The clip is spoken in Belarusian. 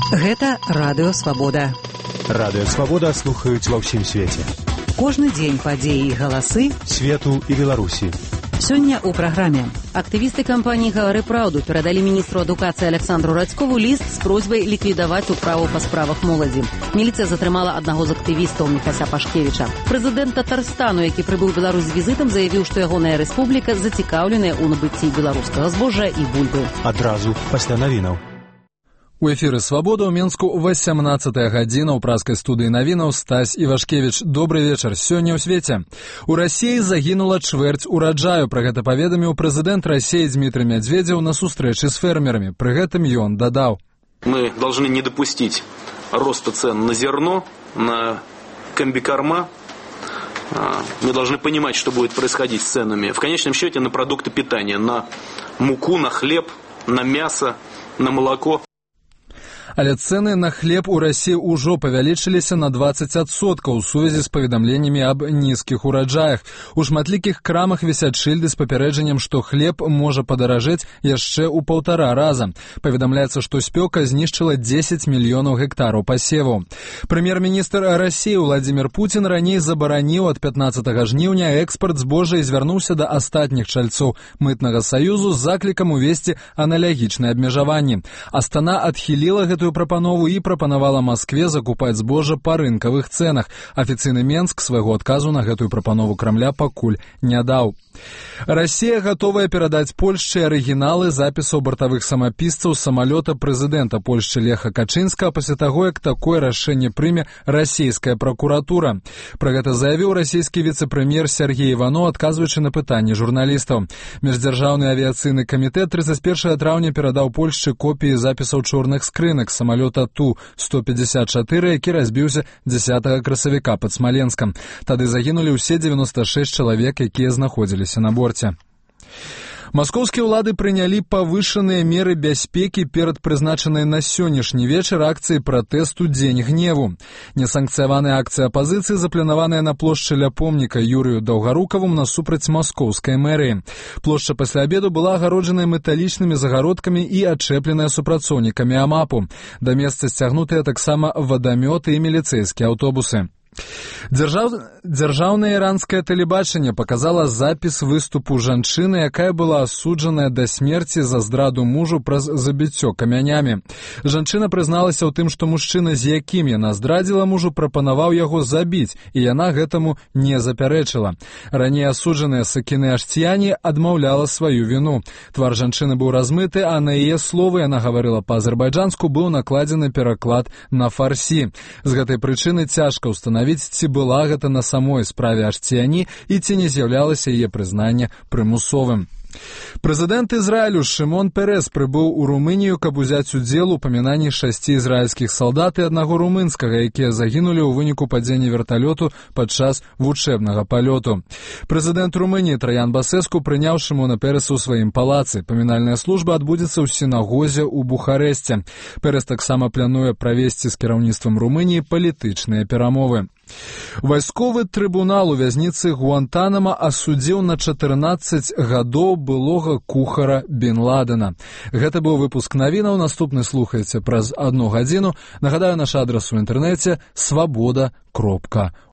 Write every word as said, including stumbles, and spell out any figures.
Гэта Радыё Свабода. Радыё Свабода слухаюць ва ўсім свеце. Кожны дзень падзеі і галасы свету і Беларусі. Сёння ў праграме. Актывісты кампаніі «Гавары праўду» перадалі міністру адукацыі Александру Радзькову ліст з просьбай ліквідаваць управу па справах моладзі. Міліцыя затрымала аднаго з актывістаў Міхася Пашкевіча. Прэзідэнт Татарстану, які прыбыў у Беларусь з візітам, заявіў, што ягоная рэспубліка зацікаўленая ў набыцці беларускага збожжа і бульбы. Адразу пасля навінаў. У эфіры «Свабода» ў Менску васямнаццатая гадзіна ў праскай студыі навінаў Стась Івашкевіч. Добры вечар. Сёння ў свеце. У Расіі загінула чвэрць ураджаю. Пра гэта паведаміў прэзідэнт Расіі Дмітрий Медведев на сустрэчы з фермерамі. Пры гэтым ён дадаў: Мы должны не допустить роста цен на зерно, на комбикорма. Мы должны понимать, что будет происходить с ценами. В конечном счете на продукты питания, на муку, на хлеб, на мясо, на молоко. Але цэны на хлеб у Расіі ўжо павялічыліся на дваццаць адсоткаў у сувязі з паведамленнямі аб нізкіх ураджаях. У шматлікіх крамах вісяць шыльды з папярэджаннем, што хлеб можа падаражэць яшчэ ў паўтара раза. Паведамляецца, што спёка знішчыла дзесяць мільёнаў гектараў пасеваў. Прэм'ер-міністр Расіі Владзімір Пуцін раней забараніў ад пятнаццатага жніўня экспарт збожжа і звярнуўся да астатніх чальцоў мытнага саюзу з заклікам увесці аналагічныя абмежаванні. Астана адхіліла гэтую прапанову і прапанавала Маскве закупаць збожжа па рынкавых цэнах. Афіцыйны Менск свайго адказу на гэтую прапанову Крамля пакуль не даў. Расія гатовая перадаць Польшчы арыгіналы запісаў бартавых самапісцаў самалёта прэзідэнта Польшчы Леха Качынскага пасля таго, як такое рашэнне прыме расійская пракуратура. Пра гэта заявіў расійскі віцэ-прэм'ер Сергей Іванов, адказваючы на пытанні журналістаў. Міждзяржаўны авіяцыйны камітэт трыццаць першага траўня перадаў Польшчы копіі запісаў чорных скрынак самалёта Ту сто пятьдесят четыре, які разбіўся дзесятага красавіка пад Смаленскам. Тады загінулі ўсе дзевяноста шэсць чалавек, якія знаходзіліся на борце. Маскоўскія ўлады прынялі павышаныя меры бяспекі перад прызначанай на сённяшні вечар акцыяй пратэсту «Дзень гневу». Несанкцыяваная акцыя апазіцыі запланаваная на плошчы ля помніка Юрыю Даўгарукаву насупраць маскоўскай мэрыі. Плошча пасля абеду была агароджаная металічнымі загародкамі і адчэпленая супрацоўнікамі АМАПу. Да месца сцягнутыя таксама вадамёты і міліцэйскія аўтобусы. Дзяржаў... Дзяржаўнае іранскае тэлебачанне паказала запіс выступу жанчыны, якая была асуджаная да смерці за здраду мужу праз забіццё камянямі. Жанчына прызналася ў тым, што мужчына, з якім яна здрадзіла мужу, прапанаваў яго забіць, і яна гэтаму не запярэчыла. Раней асуджаная Сакіне Аштіяні адмаўляла сваю віну. Твар жанчыны быў размыты, а на яе словы, яна гаварыла па-азербайджанску, быў накладзены пераклад на фарсі. З гэтай прычыны цяжка ўстанавіць, ці была гэта на самой справе Аштіяні і ці не з'яўлялася яе прызнанне прымусовым. Прэзідэнт Ізраілю Шымон Перес прыбыў у Румынію, каб узяць удзел у памінанні шасці ізраільскіх салдат і аднаго румынскага, якія загінулі ў выніку падзення верталёту падчас вучэбнага палёту. Прэзідэнт Румыніі Траян Басэску прыняў Шымона Переса ў сваім палацы. Памінальная служба адбудзецца ў сінагозе ў Бухарэсце. Перес таксама плануе правесці з кіраўніцтвам Румыніі палітычныя перамовы. Вайсковы трыбунал у вязніцы Гуантанама асудзіў на чатырнаццаць гадоў былога кухара Бін Ладена. Гэта быў выпуск навінаў. Наступны слухайце праз адну гадзіну. Нагадаю, наш адрас у інтэрнэце свабода кропка